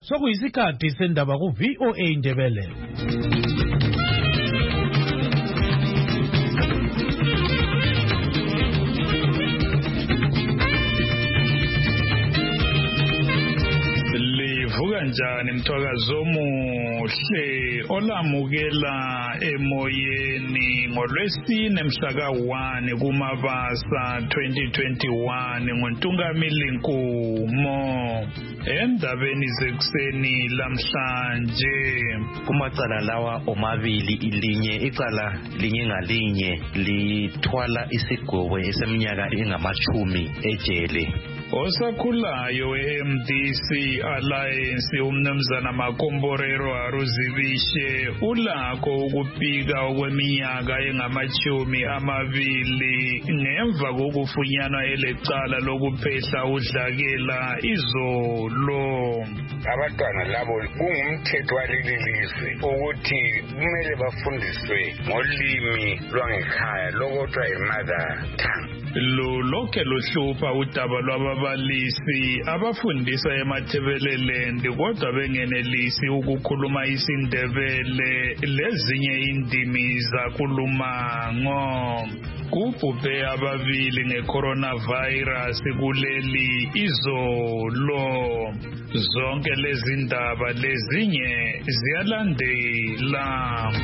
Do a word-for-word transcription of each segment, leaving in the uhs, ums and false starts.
sokuyisikhathi sendaba ku V O A Indebele. Kanjani mthakazo omuhle olamukela emoyeni ngolwesine mhlaka one kuMabasa twenty twenty-one ngoNtungamili Nkumo. Endabeni zekuseni lamhlanje kumacala lawa omabili ilinye icala linye ngalinye lithwala isigwebo eseminyaka engamachumi ejele. Osakhulayo we-M D C Alliance umnumzana Makomborero Aruzibishe ulakho ukupika okweminyaka engamachumi amabili ngemva kokufunyanwa elecala lokuphehla udlakela izolo. Abantwana labo kungumthetho walelilizwe ukuthi kumele bafundiswe ngolimi lwangekhaya lokuthiwa yi-mother tongue. Lo lokhe luhlupha udaba lwababalisi abafundisa eMathebeleland kodwa bengenelisi ukukhuluma isiNdebele lezinye indimi zakulumango. Kubhubhe ababili nge-coronavirus kuleli izolo. Zonke lezi ndaba lezinye ziyalandela.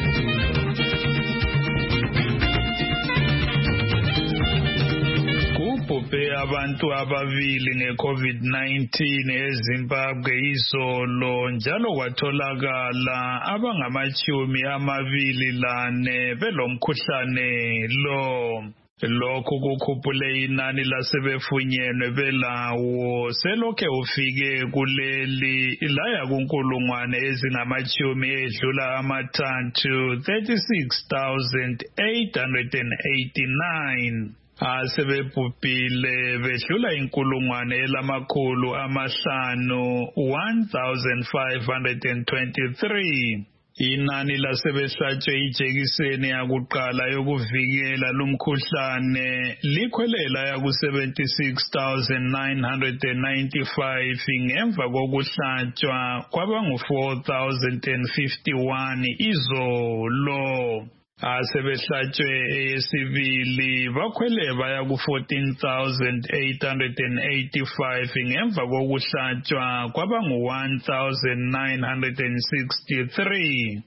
Kubhubhe abantu ababili nge-COVID nineteen eZimbabwe izolo njalo kwatholakala abangamachumi amabili lane belomkhuhlane lo. Lokhu kukhuphule inani lasebefunyenwe belawo selokhe ufike kuleli laya kunkulungwane ezingamachumi edlula amathathu thirty-six thousand eight hundred eighty-nine. Asebebhubhile bedlula inkulungwane elamakhulu amahlanu one thousand five hundred twenty-three. Inani lasebehlatshwe ijekiseni yakuqala yokuvikela lumkhuhlane likhwelela yaku seventy-six thousand nine hundred ninety-five ngemva kokuhlatshwa kwabangu four thousand fifty-one izolo. Asebehlatshwe eyesibili bakhwele baya ku fourteen thousand eight hundred eighty-five ngemva kokuhlatshwa kwabangu one thousand nine hundred sixty-three.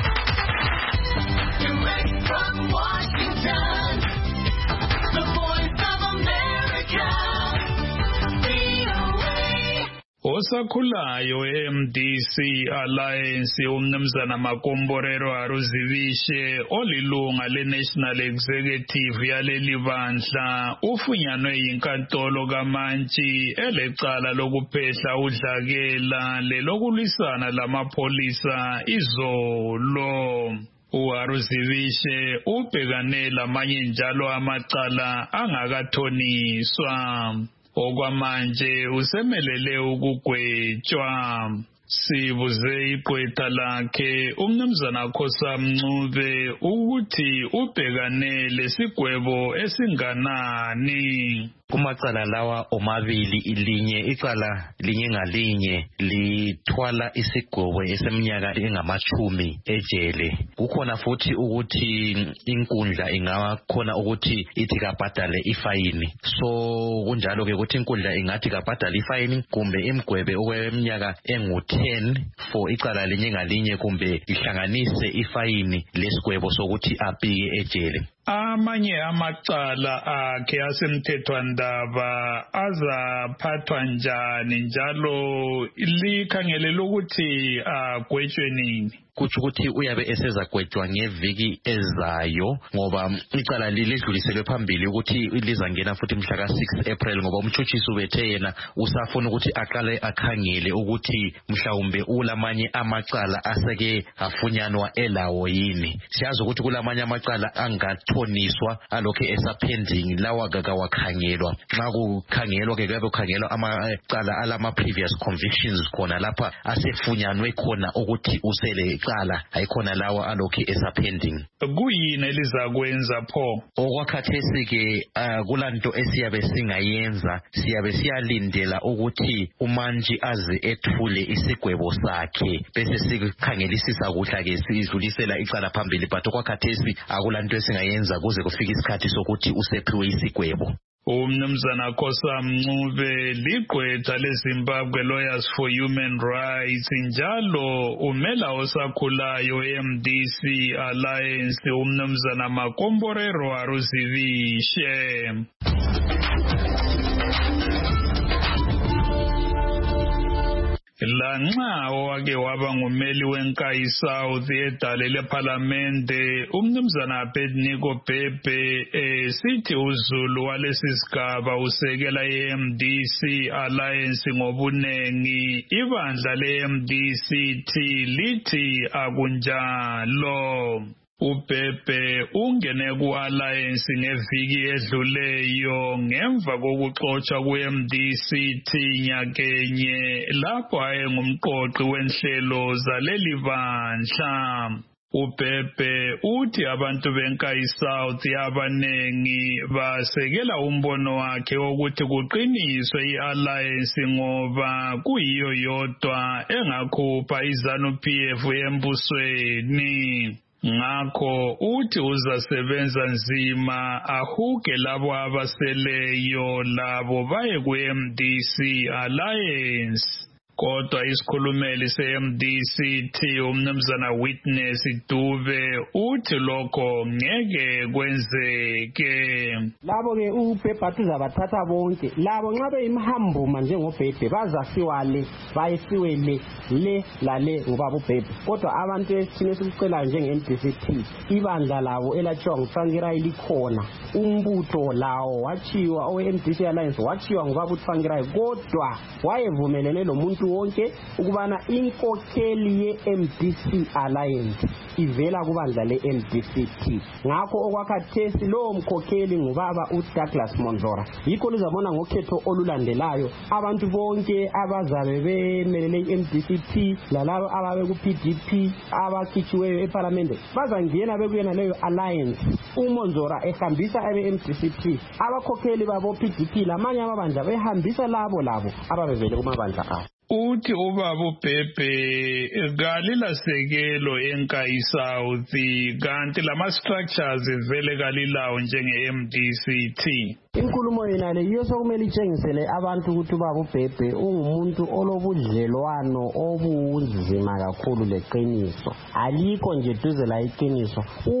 Direct from Washington, the Voice of America, V O A. Osakhulayo we-M D C Alliance umnumzana Makomborero Aruzibishe olilunga le-National Executive yaleli bandla ufunyanwe yinkantolo kaMantshi elecala lokuphehla udlakela lelokulwisana lamapholisa izolo. uAruzibishe ubhekane lamanye njalo amacala angakathoniswa. Okwamanje usemelele ukugwetshwa. Sibuze igqwetha lakhe umnumzana Khosamncube ukuthi ubhekane lesigwebo esinganani. Kumacala lawa omabili ilinye icala linye ngalinye lithwala isigwebo eseminyaka engamachumi ejele. Kukhona futhi ukuthi inkundla ingakhona ukuthi ithi kabhadale ifayini. So kunjalo ke ukuthi inkundla ingathi kabhadale ifayini kumbe imgwebe okweminyaka engu ten for icala linye ngalinye kumbe ihlanganise ifayini lesigwebo sokuthi apike ejele. Amanye amacala akhe asemthethwandaba azaphathwa njani njalo likhangelela ukuthi agwetshwe nini? Kuthi ukuthi uyabe esezagwetshwa ngeviki ezayo ngoba icala lidluliselwe phambili ukuthi lizangena futhi mhla ka six April ngoba umtshutshisi ubethe yena usafuna ukuthi aqale akhangele ukuthi mhlawumbe ulamanye amacala aseke afunyanwa elawo yini. Siyazi ukuthi kulamanye amacala angathoniswa alokhe esapending lawa kakawakhangelwa. Nxa kukhangelwa ke kuyabe kukhangelwa amacala alama previous convictions khona lapha asefunyanwe khona ukuthi usele icala ayikhona lawa alokhu esapending. Kuyini elizakwenza pho? Okwakhathesi ke kulanto esiyabe singayenza, siyabe siyalindela ukuthi umanji aze ethule isigwebo sakhe bese sikhangelisisa kuhla ke sidlulisela icala phambili, but okwakhathesi akulanto esingayenza kuze kufike isikhathi sokuthi usephiwe isigwebo. Umnumzana Khosa Mncube ligqwetha leZimbabwe Lawyers for Human Rights njalo umela osakhulayo M D C Alliance umnumzana Makomborero Aruzivishe. Lanxa owake waba ngumeli wenkayi South edale leParlamente umnumzana Abednego Bhebhe esithi uZulu walesi sigaba usekela i-M D C Alliance ngobunengi, ibandla le-M D C T lithi akunjalo. uBhebhe ungene ku-Alliance ngeviki edluleyo ngemva kokuxotshwa ku-M D C T nyakenye lapho ayengumqoqi wenhlelo zaleli bandla. uBhebhe uthi abantu benkayi South abanengi basekela umbono wakhe wokuthi kuqiniswe i-Alliance ngoba kuyiyo yodwa engakhupha iZanu P F embusweni. Ngakho uthi uzasebenza nzima ahuke labo abaseleyo labo baye ku-M D C Alliance. Kodwa isikhulumeli se-M D C T umnumzana Witness Dube uthi lokho ngeke kwenzeke. Labo ke uBhebhe uzabathatha bonke labo nxa beyimhambuma njengoBhebhe bazasiwa le bayisiwe le le lale ngobaba uBhebhe. Kodwa abantu esithini esikucela njenge-M D C T ibandla labo elatshiwa nguTsangirai likhona, umbutho lawo wachiwa owe-M D C Alliance wachiwa ngobaba uTsangirai, kodwa wayevumelene lomuntu wonke ukubana inkokheli ye-M D C Alliance ivela kubandla le-M D C T. Ngakho okwakhathesi lowo mkhokheli ngubaba uDouglas Monzora. Yikho lizabona ngokhetho olulandelayo abantu bonke abazabe bemelele i-M D C T lalabo ababe ku-P D P abakhitshiweyo eParlamente bazangena bekuyena leyo Alliance. uMonzora ehambisa abe-M D C T, abakhokheli babo P D P lamanye amabandla behambisa labo labo ababevele kumabandla abo. Uthi ubaba uBhebhe kalilasekelo enkayi South kanti lama structures vele kalilawo njenge-M D C T. Inkulumo yena le yiyo sokumele itshengisele abantu ukuthi ubaba uBhebhe ungumuntu olobudlelwano obunzima kakhulu leqiniso, alikho nje duze la iqiniso.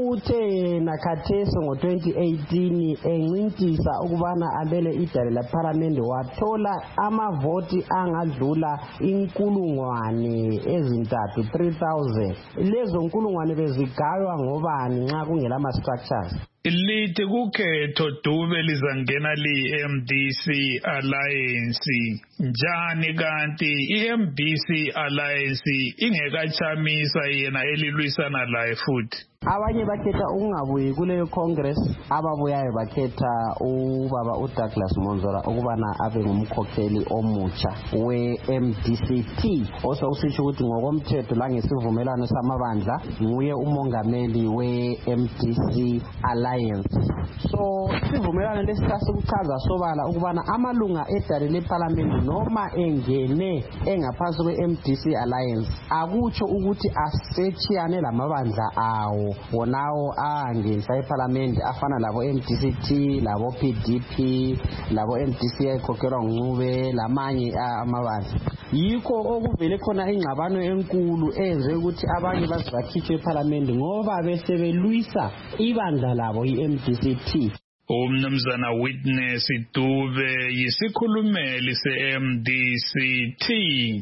Uthe nakhathesi ngo twenty eighteen encintisa ukubana abele idale leParlamente wathola amavoti angadlula inkulungwane ezintathu three thousand. Lezo nkulungwane bezigaywa ngobani nxa kungela ama structures? Lithi kukhetho Dube lizangena li-M D C Alliance njani kanti i-M D C Alliance ingekachamisa yena elilwisana laye futhi? Abanye bakhetha ukungabuyi kuleyo Congress, ababuyayo bakhetha ubaba uDouglas Monzora ukubana abe ngumkhokheli omutsha we-M D C T. Osokusitsho ukuthi ngokomthetho la ngesivumelwano samabandla nguye umongameli we-M D C Alliance. So sivumelwano lesikuchaza sobala ukubana amalunga edale leParlamente noma engene engaphansi kwe-M D C Alliance akutsho ukuthi asetshiyane lamabandla awo wonawo angenisa eParlamente afana labo M D C T, labo P D P, labo M D C ekhokhelwa nguNcube lamanye amabandla. Yikho okuvele khona ingxabano enkulu enze ukuthi abanye bazibakhitshe eParlamente ngoba bese belwisa ibandla labo i-M D C T. Umnumzana Witness Dube yisikhulumeli se-M D C T.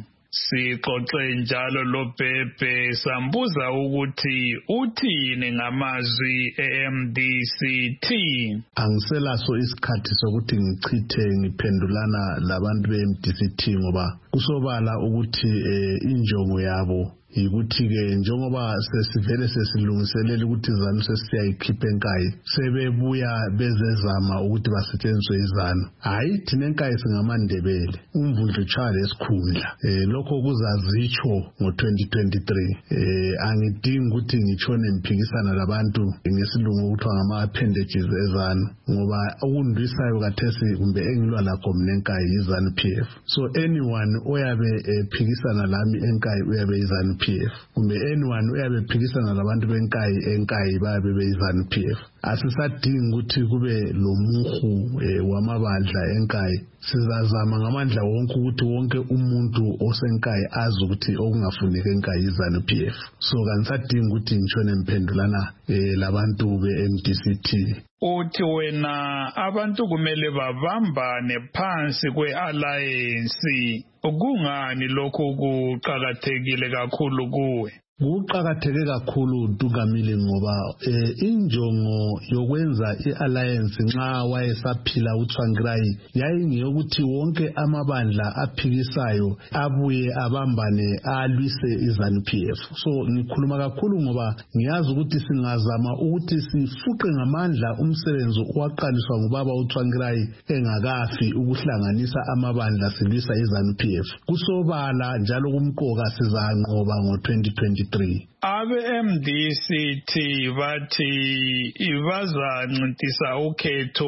Sixoxe njalo loBhebhe sambuza ukuthi uthini ngamazwi e-M D C T. Angiselaso isikhathi sokuthi ngichithe ngiphendulana labantu be-M D C T ngoba kusobala ukuthi injongo yabo yikuthi-ke njengoba sesivele sesilungiselela ukuthi izanu sesiyayikhipha enkayi sebebuya bezezama ukuthi basetshenziswe izanu. Hayi thina enkayi singamandebele umvundla utshaya lesikhundla um lokho kuzazitsho ngo-twenty twenty-three um angidingi ukuthi ngitshone ngiphikisana labantu ngesilungu okuthiwa ngama-appendages ezanu ngoba okundwisayo kathesi kumbe engilwa lakho mina enkayi yizanu P F. So anyone oyabe ephikisana lami enkayi uyabe yizanu P F kumbe anyone uyabe ephikisana labantu benkayi enkayi bayabe beyizanu P F. Asisadingi ukuthi kube lomuhu wamabandla enkayi. Sizazama ngamandla wonke ukuthi wonke umuntu osenkayi azi ukuthi okungafuneka enkayi yizanu P F. So kangisadingi ukuthi ngitshone ngiphendulana labantu be-M D C T. Uthi wena abantu kumele babambane phansi kwe-alliance. Kungani lokho kuqakathekile kakhulu kuwe? Kuqakatheke kakhulu Ntungamili ngoba eh, injongo yokwenza i-alliance nxa wayesaphila uTsvangirai yayingeyokuthi wonke amabandla aphikisayo abuye abambane alwise izanu P F. So ngikhuluma kakhulu ngoba ngiyazi ukuthi singazama ukuthi sifuqe ngamandla umsebenzi owaqaliswa ngubaba uTsvangirai engakafi ukuhlanganisa amabandla silwisa izanu P F. Kusobala njalo kumqoka sizanqoba ngo-twenty twenty-three. Abe-M D C T bathi bazancintisa ukhetho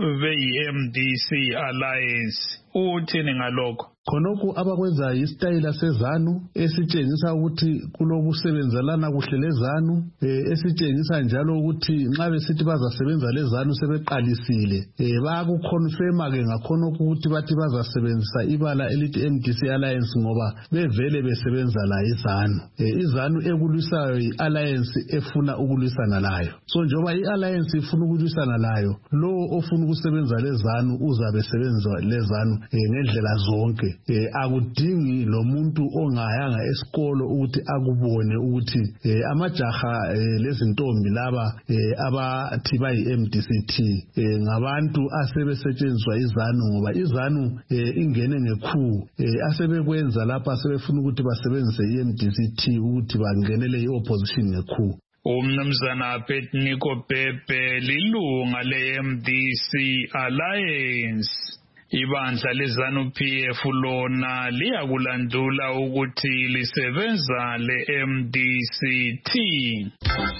beyi-M D C Alliance. Uthini ngalokho? Khonokho abakwenza isitayila sezanu esitshengisa ukuthi kulokusebenzelana kuhle lezanu, esitshengisa njalo ukuthi nxa besithi bazasebenza lezanu sebeqalisile, bayakuconfirma ke ngakhonokho ukuthi bathi bazasebenzisa ibala elithi M D C Alliance ngoba bevele besebenza la izanu. Izanu ekulwisayo i-alliance efuna ukulwisana layo. So njengoba i-alliance ifuna ukulwisana layo, lo ofuna ukusebenza lezanu uzabe sebenza lezanu ngendlela zonke. Eh, akudingi lo muntu ongayanga esikolo ukuthi akubone ukuthi eh, amajaha eh, lezintombi laba eh, abathi bayi-M D C T eh, ngabantu asebesetshenziswa izanu ngoba izanu eh, ingene ngekhu eh, asebekwenza lapha sebefuna ukuthi basebenzise i-M D C T ukuthi bangenele i-opposition ngekhu. Umnumzana Petniko Pepe lilunga le-M D C Alliance. Ibandla lezanu P F lona liyakulandula ukuthi lisebenza le-M D C T.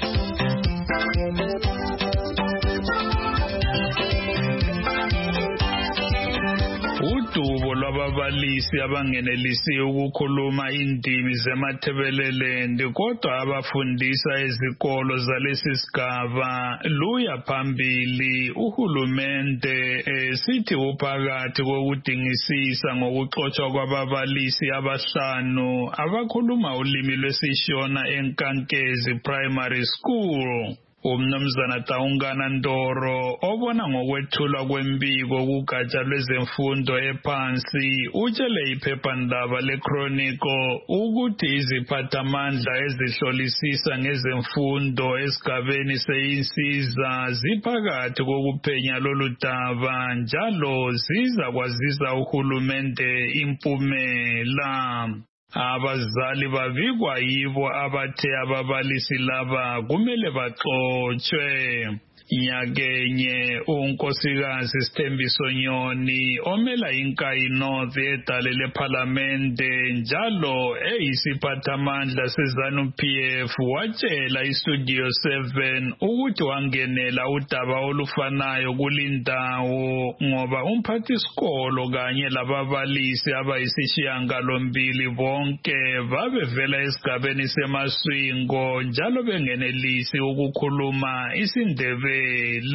Udubo lwababalisi abangenelisi ukukhuluma indimi zemathebelelendi kodwa abafundisa ezikolo zalesi sigaba luya phambili. Uhulumende esithi uphakathi kokudingisisa ngokuxotshwa kwababalisi abahlanu abakhuluma ulimi lwesishona eNkankezi Primary School. Umnumzana Taungana Ndoro obona ngokwethulwa kwembiko kugatsha lwezemfundo ephansi utshele iphephandaba leChronicle ukuthi iziphathamandla ezihlolisisa ngezemfundo esigabeni seyinsiza ziphakathi kokuphenya lolu daba njalo ziza kwazisa uhulumende impumela. Abazali babikwa yibo abathe ababalisi laba kumele baxotshwe. Nyakenye unkosikazi Sithembiso Nyoni omela inkayi North edale lePhalamende njalo eyisiphathamandla sezanu P F watshela iStudio seven ukuthi wangenela udaba olufanayo kulindawo ngoba umphathisikolo kanye lababalisi abayisishiyangalombili bonke babevela esigabeni seMaswingo njalo bengenelisi ukukhuluma isiNdebele.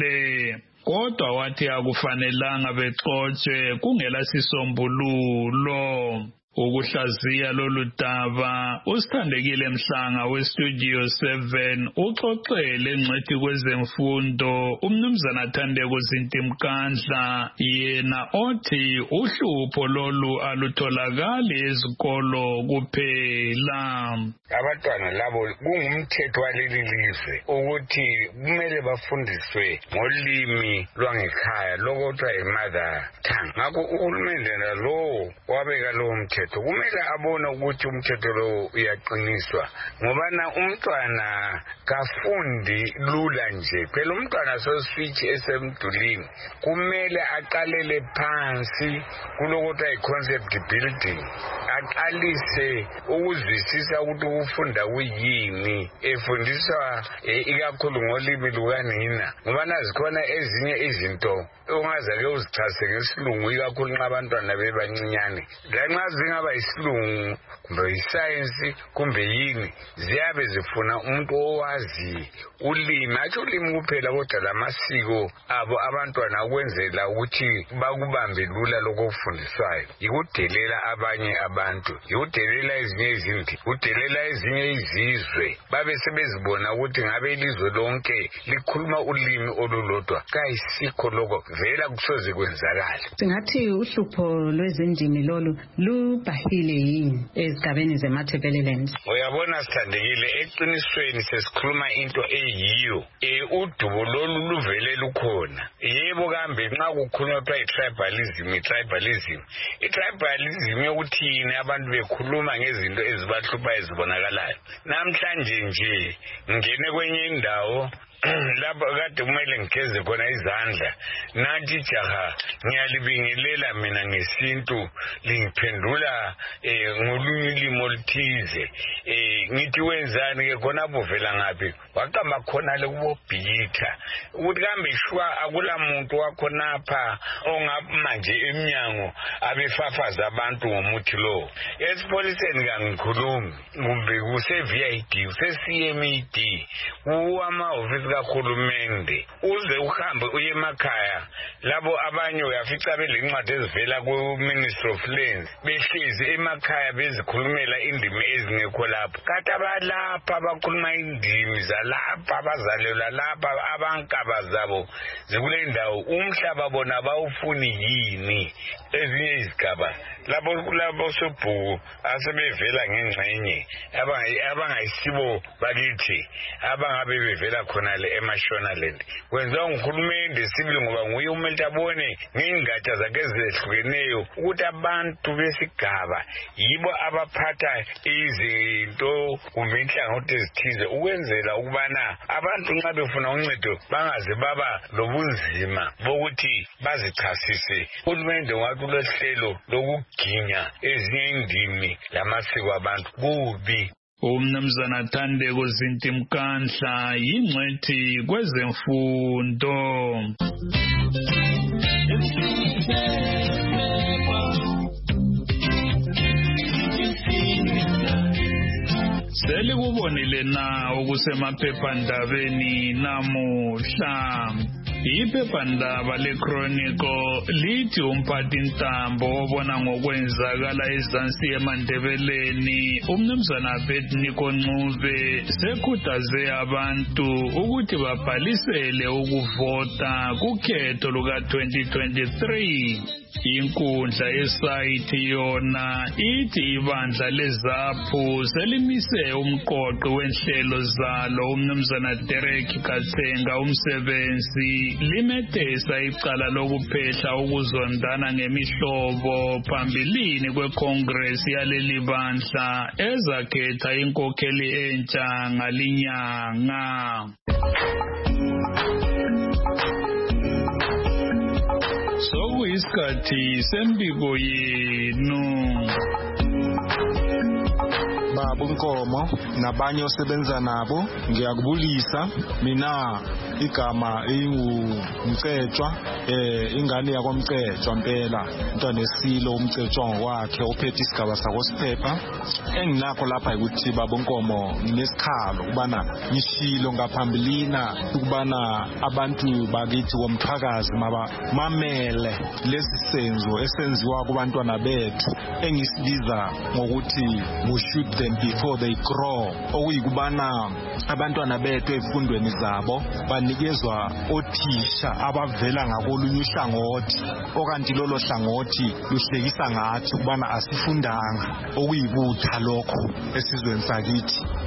Kodwa wathi akufanelanga bexotshwe kungela sisombululo. Ukuhlaziya lolu daba uSithandekile Mhlanga weStudio seven uxoxele engcwethi kwezemfundo umnumzana Thandeko Zintimkandla yena othi uhlupho lolu alutholakali ezikolo kuphela. Abantwana labo kungumthetho waleli lizwe ukuthi kumele bafundiswe ngolimi lwangekhaya lokuthiwa yi-mother tongue. Ngakho uhulumende lo wabeka lowo mthetho umthetho kumele abone ukuthi umthetho lo uyaqiniswa ngoba na umntwana kafundi lula nje phela umntwana soswitch esemdulini kumele aqalele phansi kulokuthiwa i-concept building aqalise ukuzwisisa ukuthi ukufunda kuyini efundiswa ikakhulu ngolimi lukanina ngoba nazikhona ezinye izinto ungazake uzichase ngesilungu ikakhulu nxa abantwana bebancinyane lanxa zingaba isilungu kumbe isayensi kumbe yini ziyabe zifuna umuntu owazi ulimi athi ulimi kuphela kodwa lamasiko abo abantwana ukwenzela ukuthi bakubambe lula lokufundiswayo ikudelela abanye abantu ikudelela ezinye izinto kudelela ezinye izizwe babe sebezibona ukuthi ngabe ilizwe lonke likhuluma ulimi olulodwa kayisikho lokho vela kusoze kwenzakala. Singathi uhlupho lwezindimi lolu lubhahile yini ezigabeni zeMatabeleland? Uyabona sithandekile eqinisweni sesikhuluma into eyiyo eh udubo lolu luvele lukhona yebo kambe nxa kukhulunywa kuthiwa i-tribalism i-tribalism i-tribalism yokuthini abantu bekhuluma ngezinto ezibahlupha ezibonakalayo namhlanje nje ngene kwenye indawo lapho kade kumele ngigeze khona izandla nathi jaha ngiyalibingelela mina ngesintu lingiphendula ngolunye ulimi oluthize ngithi wenzani ke khona buvela ngaphi waqamba khona le kubobhitha ukuthi kambe shwa akula muntu wakhonapha ongapha emnyango abefafaza abantu ngomuthi lo esipoliseni kangikhulumi kumbe kuse-V I D kuse-C M E D kuwama-ofisi kahulumende uze uhambe uye emakhaya labo abanye uyafica belencwadi ezivela ku-Ministry of Lands behlezi emakhaya bezikhulumela indimi ezingekho lapho kanti abalapha abakhuluma indimi zalapha abazalelwa lapha abankaba zabo zikule ndawo umhlaba bona bawufuni yini ezinye izigaba labo labo sobhuku asebevela ngengxenye abangayisibo bakithi abangabe bevela khona le eMashonaland kwenziwa nguhulumende sibili ngoba nguye umuntu abone ngezingatsha zakhe ezehlukeneyo ukuthi abantu besigaba yibo abaphatha izinto kumbe inhlangothi ezithize ukwenzela ukubana abantu nxa befuna uncedo bangaze baba lobunzima bokuthi bazichasise. Uhulumende ngathi ulohlelo lokuginya ezinye indimi lamasiko abantu kubi. Umnumzana Thandeko Zintimkandla yingcwethi kwezemfundo. Selikubonile na okusemaphephandabeni namuhla. Iphephandaba leChronicle lithi umphathintambo obona ngokwenzakala ezansi eMandebeleni umnumzana Abednego Ncube sekhuthaze abantu ukuthi babhalisele ukuvota kukhetho luka twenty twenty-three. Inkundla yesayithi yona ithi ibandla leZAPHU selimise umqoqo wenhlelo zalo umnumzana Derek Katsenga umsebenzi limethesa icala lokuphehla ukuzondana ngemihlobo phambilini kweCongress yaleli bandla ezakhetha inkokheli entsha ngalinyanga. Sokuyisikhathi sembiko yenu. Baba Nkomo nabanye osebenza nabo ngiyakubulisa mina igama ingumcetshwa eh ingane yakwamcetshwa impela umntwana esilo umcetshwa wakhe ophethe isigaba sakosiphepha enginakho lapha ukuthi Baba Nkomo nginesikhalo kubana ngishilo ngaphambilina ukubana abantu bakithi komthakazi maba mamele lesi senzo esenziwa kubantwana bethu engisibiza ngokuthi we shoot them before they grow okuyikubana abantwana bethu ezifundweni zabo banikezwa othisha abavela ngakolunye uhlangothi okanti lolo hlangothi luhlekisa ngathi ukubana asifundanga okuyibutha lokho esizweni sakithi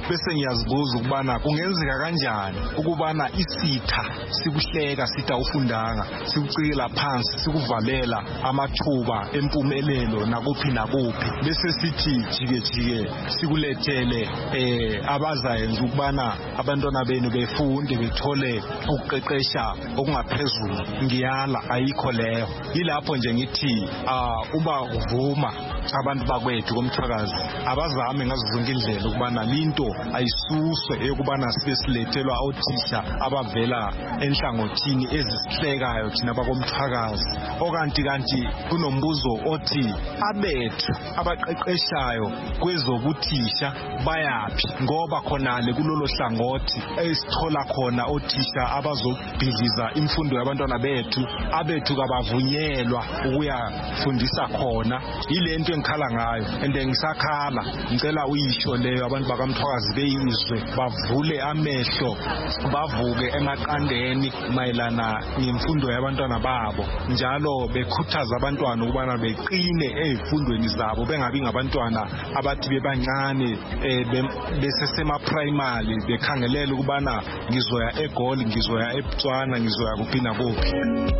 bese ngiyazibuza ukubana kungenzeka kanjani ukubana isitha sikuhleka sitha ufundanga sikucikela phansi sikuvalela amathuba empumelelo nakuphi nakuphi bese sithi jike jike sikulethele eh abazayenza ukubana abantwana benu befunde bethole ukuqeqesha okungaphezulu ngiyala ayikho leyo yilapho nje ngithi uh, uba uvuma abantu bakwethu komthakazi abazame ngazo zonke indlela ukubana linto ayisuswe eyokubana sibe silethelwa othisha abavela enhlangothini ezisihlekayo thina bakomthakazi okanti kanti kunombuzo othi abethu abaqeqeshayo kwezobuthisha bayaphi ngoba khonale kulolo hlangothi esithola khona othisha abazobhidliza imfundo yabantwana bethu abethu kabavunyelwa ukuyafundisa khona yilento engikhala ngayo ende ngisakhala ngicela uyisho leyo abantu bakamthwakazi beyizwe bavule amehlo bavuke emaqandeni mayelana nemfundo yabantwana babo njalo bekhuthaza abantwana ukubana beqine ezifundweni zabo bengabi ngabantwana abathi bebancane besesema primary bekhangelela ukubana ngizoya eGoli ngizoya eButswana ngizoya kuphina kuphi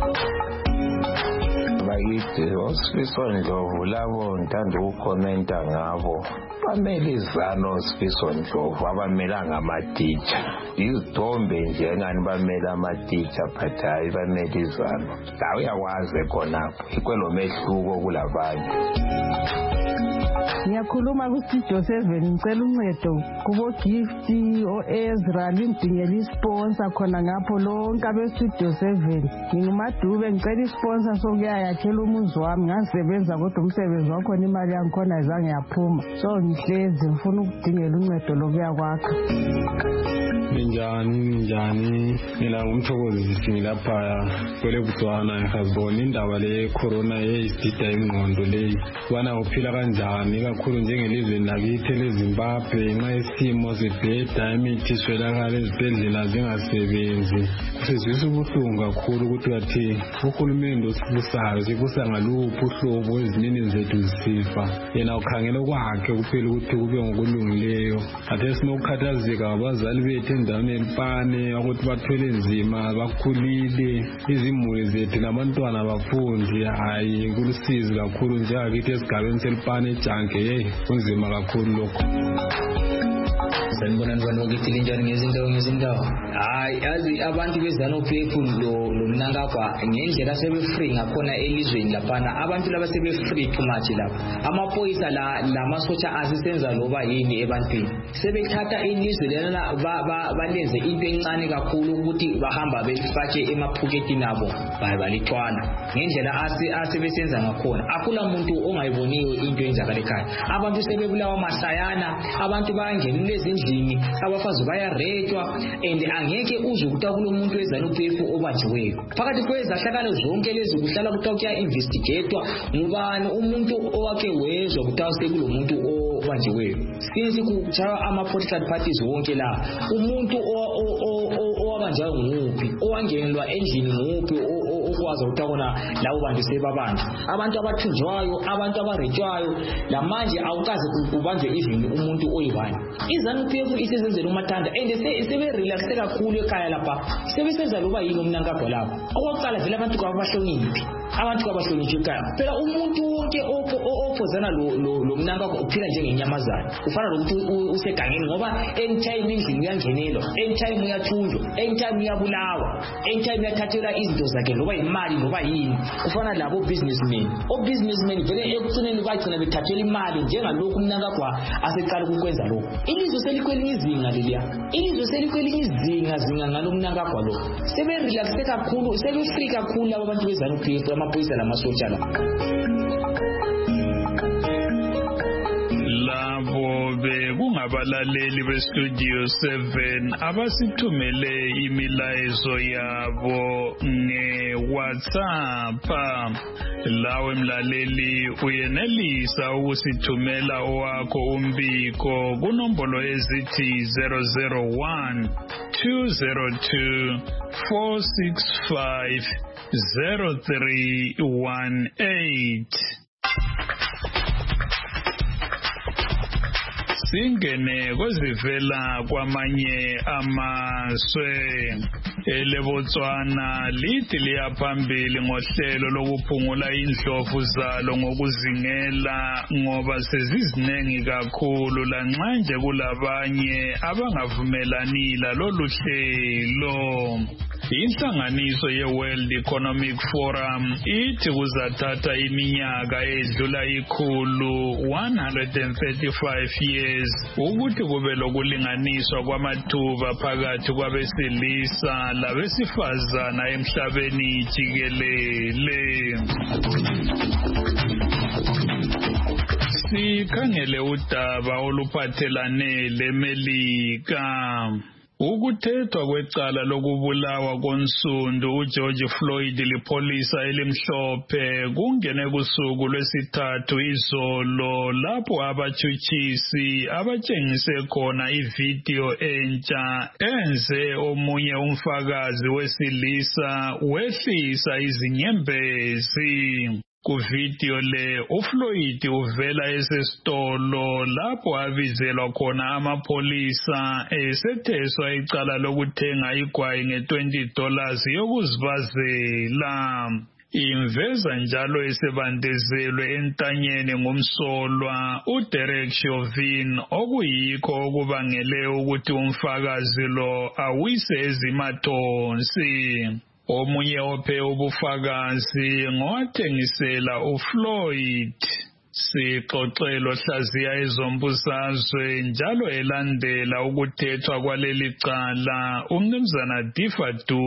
bayithi Sifiso Ndlovu labo ngithanda ukukhomenta ngabo bamele izano Sifiso Ndlovu abamela ngamatitsha izithombe nje engani bamela amatitsha phathayi bamela izano la uyakwazi khonapho ikwelo mehluko kulabanye Ngiyakhuluma kuStudio seven ngicela uncedo kubo Gift o Ezra lindingela isponsor khona ngapho lonke abe Studio seven ngingumadube ngicela isponsor sokuyayakhela umuzi wami ngasebenza kodwa umsebenzi wakho imali yangikhona izange yaphuma so ngihlezi ngifuna ukudingela uncedo lokuya kwakho Njani njani mina ngumthokozisi ngilapha kwele Botswana ngihazibona indaba le corona eyisida ingqondo leyi bana uphila kanjani kakhulu njengelizweni lakithi leZimbabwe nxa isimo sibheda imithi swelakala ezibhedlela zingasebenzi sizwisa ubuhlungu kakhulu ukuthi kathi uhulumende osibusayo sibusa ngaluphi uhlobo ezinini zethu zisifa yena ukhangela kwakhe kuphela ukuthi kube ngokulungileyo athe sinokukhathazeka abazali bethu endaweni elipane ukuthi bathwele nzima bakhulile izimuli zethu labantwana bafundi hayi kulusizi kakhulu njengakithi esigabeni selipane ejanke hey kunzima kakhulu lokho sanibona abantu bakithi linjani ngezindawo ngezindawo hayi yazi abantu beZANU-P F lo lomnankagwa ngendlela sebe-free ngakhona elizweni laphana abantu laba sebe-free too much lapha amaphoyisa la lamasotsha asisenza loba yini ebantwini sebethatha ilizwe lena balenze into encane kakhulu ukuthi bahamba befake emaphuketini abo balithwana ngendlela asebesenza ngakhona akula muntu ongayiboniyo into enzakala ekhaya abantu sebebulawa masayana abantu bayangena ezindlini abafazi bayarejwa and angeke uze ukuthi kulomuntu weZANU-P F obanjiweyo phakathi kwezahlakalo zonke lezi kuhlala kuthiwa kuya investigatewa ngubani umuntu owake wezwa kuthiwa sekulomuntu obanjiweyo since kuchaywa ama-political parties wonke la umuntu owabanjayo nguphi owangenelwa endlini nguphi okwazi ukuthi akona labo bantu sebabantu abantu abathunjwayo abantu abarejwayo lamanje awukazi kubanjwe even umuntu oyi-one iZANU-P F isezenzela umathanda and sebe-relaxe kakhulu ekhaya lapha sebesenza loba yini umnankagwa lapho okokuqala vele abantu kwabahloniphi abantu kwabahloniphi ekhaya phela umuntu wonke ophozana lo mnankagwa uphila njengenyamazana ufana lokuthi usegangeni ngoba anytime endlini uyangenelwa anytime uyathunjwa anytime uyabulawa anytime uyathathelwa izinto zakhe loba imali loba yini kufana labo businessmen o businessmen vele ekugcineni bagcina bethathela imali njengalokhu umnankagwa aseqala ukwenza lokho ilizwe selikwelinye izinga leliya ilizwe selikwelinye izinga zinga ngalomnankagwa lo sebe-relaxe kakhulu sebe-free kakhulu labo abantu beZANU-P F amaphoyisa lamasotsha la labo bekungabalaleli beStudio seven abasithumele imilayezo yabo ngeWhatsApp lawe mlaleli uyenelisa ukusithumela owakho umbiko kunombolo ezithi zero zero one two zero two four six five zero three one eight. singene kwezivela kwamanye amazwe. EleBotswana lithi liyaphambili ngohlelo lokuphungula indlovu zalo ngokuzingela ngoba sezizinengi kakhulu lanxa nje kulabanye abangavumelani lolu hlelo. Inhlanganiso ye-World Economic Forum ithi kuzathatha iminyaka edlula ikhulu one hundred thirty-five years ukuthi kube lokulinganiswa kwamathuba phakathi kwabesilisa labesifazana emhlabeni jikelele. Sikhangele udaba oluphathelane leMelika. Ukuthethwa kwecala lokubulawa konsundu uGeorge Floyd lipholisa elimhlophe kungene kusuku lwesithathu izolo lapho abatshutshisi abatshengise khona ividiyo entsha enze omunye umfakazi wesilisa wehlisa izinyembezi. Kuvidiyo le uFloyd uvela esesitolo lapho abizelwa khona amapolisa esetheswa icala lokuthenga igwayi nge-twenty dollars yokuzibazela. Imveza njalo esebandezelwe entanyeni ngumsolwa uDerek Chauvin okuyikho okubangele ukuthi umfakazi lo awise ezimathonsi. Omunye ophe ubufakazi ngowathengisela uFloyd. Sixoxelo hlaziya ezombusazwe njalo elandela ukuthethwa kwaleli cala uMnumzana Difa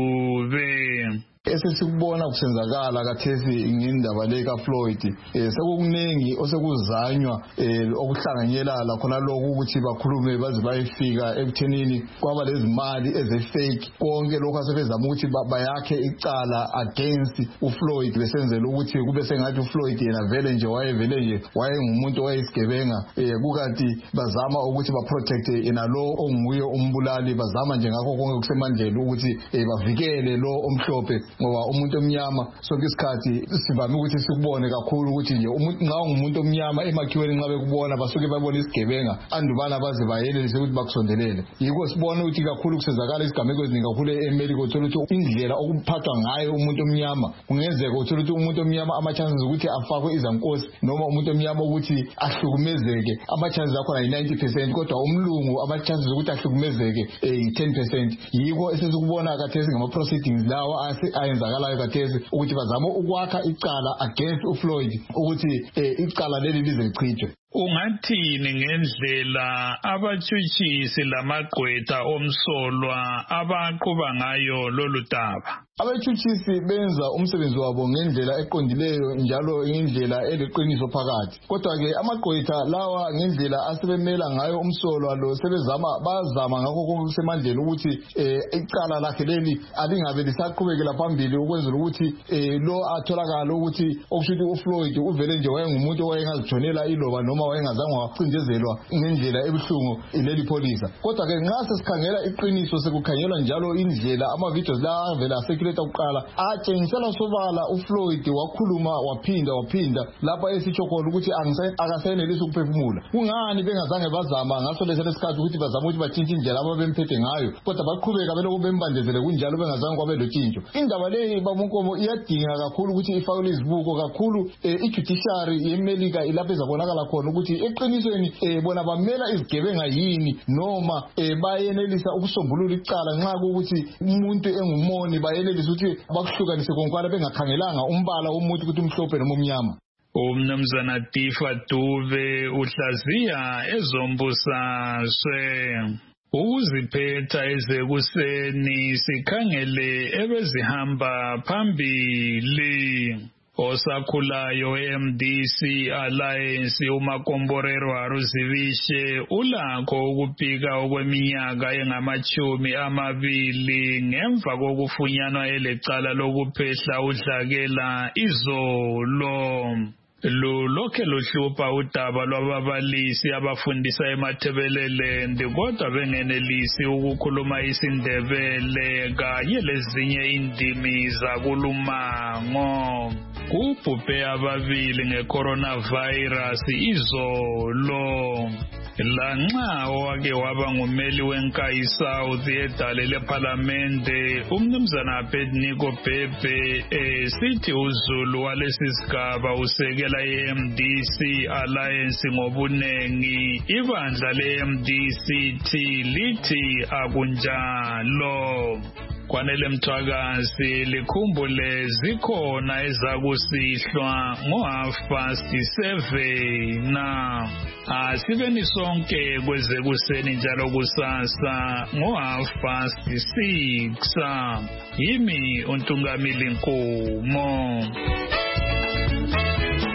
Dube. Esesikubona kusenzakala kathesi ngendaba le kaFloyd eh sekukuningi osekuzanywa eh okuhlanganyela khona lokho ukuthi bakhulume baze bayifika ekuthenini kwaba lezimali ezefake konke lokho asebezama ukuthi bayakhe icala against uFloyd besenzela ukuthi kube sengathi uFloyd yena vele nje wayevele nje wayengumuntu wayesigebenga eh kukanti bazama ukuthi baprotect yena lo onguye umbulali bazama nje ngakho konke kusemandleni ukuthi bavikele lo omhlophe ngoba umuntu omnyama sonke isikhathi sivame ukuthi sikubone kakhulu ukuthi nje umuntu nxa ungumuntu omnyama emakhiweni nxa bekubona basuke babona isigebenga andubana baze bayelelise ukuthi bakusondelele. Yiko sibona ukuthi kakhulu kusenzakala isigameko eziningi kakhulu eMelika uthola ukuthi indlela okuphathwa ngayo umuntu omnyama kungenzeka uthola ukuthi umuntu omnyama ama-chances ukuthi afakwe izankosi noma umuntu omnyama ukuthi ahlukumezeke ama-chances akhona yi-ninety percent kodwa umlungu ama-chances ukuthi ahlukumezeke yi-ten percent. Yiko esesikubona kathesi ngama-proceedings lawa ayenzakalayo kathesi ukuthi bazama ukwakha icala against uFloyd ukuthi icala leli lize lichithwe. Ungathini ngendlela abatshutshisi lamagqwetha omsolwa abaqhuba ngayo lolu daba? Abatshutshisi benza umsebenzi wabo ngendlela eqondileyo njalo ngendlela eliqiniso phakathi. Kodwa ke amagqwetha lawa ngendlela asebemela ngayo umsolwa lo sebezama bazama ngakho konkusemandleni ukuthi icala lakhe leli alingabe lisaqhubekela phambili ukwenzela ukuthi lo atholakala ukuthi okushuthi uFloyd uvele nje wayengumuntu owayengazitshonela iloba noma wayengazange wacindezelwa ngendlela ebuhlungu ileli polisa. Kodwa ke nxa sesikhangela iqiniso sekukhangelwa njalo indlela ama-videos la avela asekuleta uqala atshengisela sobala uFloyd wakhuluma waphinda waphinda lapha esitsho khona ukuthi akasenelisi ukuphefumula. Kungani bengazange bazama ngaso lesikhathi ukuthi bazama ukuthi batshintshe indlela ababemphethe ngayo kodwa baqhubeka belokhu bembandezele kunjalo bengazange kwabe lotshintsho. Indaba leyi bamunkomo iyadinga kakhulu ukuthi ifakwe izibuko kakhulu i-judiciary yeMelika ilapho ezabonakala khona ukuthi eqinisweni bona bamela izigebenga yini noma bayenelisa ukusombulula icala nxa ukuthi umuntu engumoni bayelelisa ukuthi bakuhlukanise konkwala bengakhangelanga umbala womuntu ukuthi umhlophe noma umnyama. Umnumzana Difa Dube uhlaziya ezombusazwe. Ukuziphetha ezekuseni sikhangele ebezihamba phambili. Osakhulayo M D C Alliance uMakomborero Haruzivishe ulakho ukupika okweminyaka engamachumi amabili ngemva kokufunyanwa elecala lokuphehla udlakela izolo. Lulokhe luhlupha udaba lwababalisi abafundisa eMathebeleland kodwa bengenelisi ukukhuluma isiNdebele kanye lezinye indimi zakulumango. Kubhubhe ababili ngecoronavirus izolo. lanxa owake waba ngumeli weNkayi South edale leParlamente umnumzana Abednego Bhebhe esithi uZulu walesi sigaba usekela i-M D C Alliance ngobunengi ibandla le-M D C T lithi akunjalo. Kwanele Mthwakazi likhumbule zikhona ezakusihlwa ngo half past seven na asibeni sonke kweze kuseni njalo kusasa ngo half past six. Yimi uNtungamili Nkomo.